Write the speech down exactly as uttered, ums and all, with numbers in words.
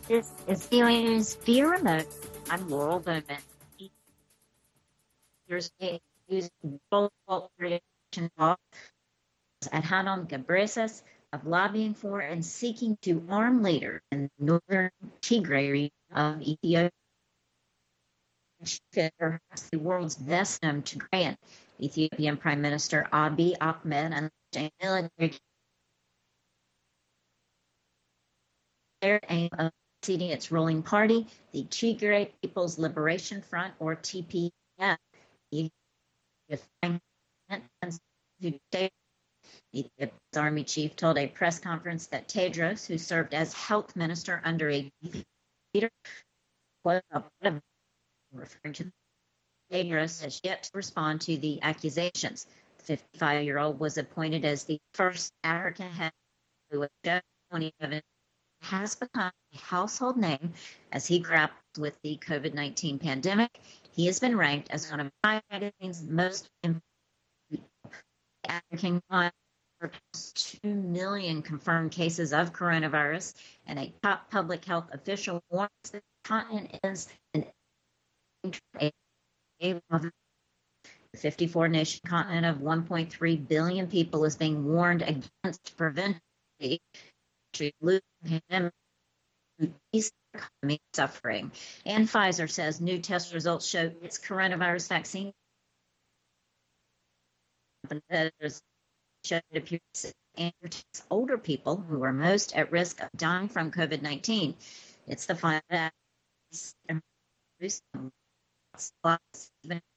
This is V O A's Via Remote. I'm Laurel Bowman. Years using global radiation laws at Hanan Ghebreyesus of lobbying for and seeking to arm leaders in the northern Tigray region of Ethiopia. Perhaps the world's best known Tigrayan, Ethiopian Prime Minister Abiy Ahmed and the military their aim of seating its ruling party, the Tigray People's Liberation Front, or T P F. The Ethiopia's army chief told a press conference that Tedros, who served as health minister under a leader, referring to Tedros, has yet to respond to the accusations. The fifty-five-year-old was appointed as the first African head who has become a household name as he grapples with the COVID nineteen pandemic. He has been ranked as one of Time magazine's most African two million confirmed cases of coronavirus, and a top public health official warns that the continent is an the fifty-four nation continent of one point three billion people is being warned against preventing to lose the pandemic economy suffering. And Pfizer says new test results show its coronavirus vaccine showed it appears and protects older people who are most at risk of dying from COVID nineteen. It's the Pfizer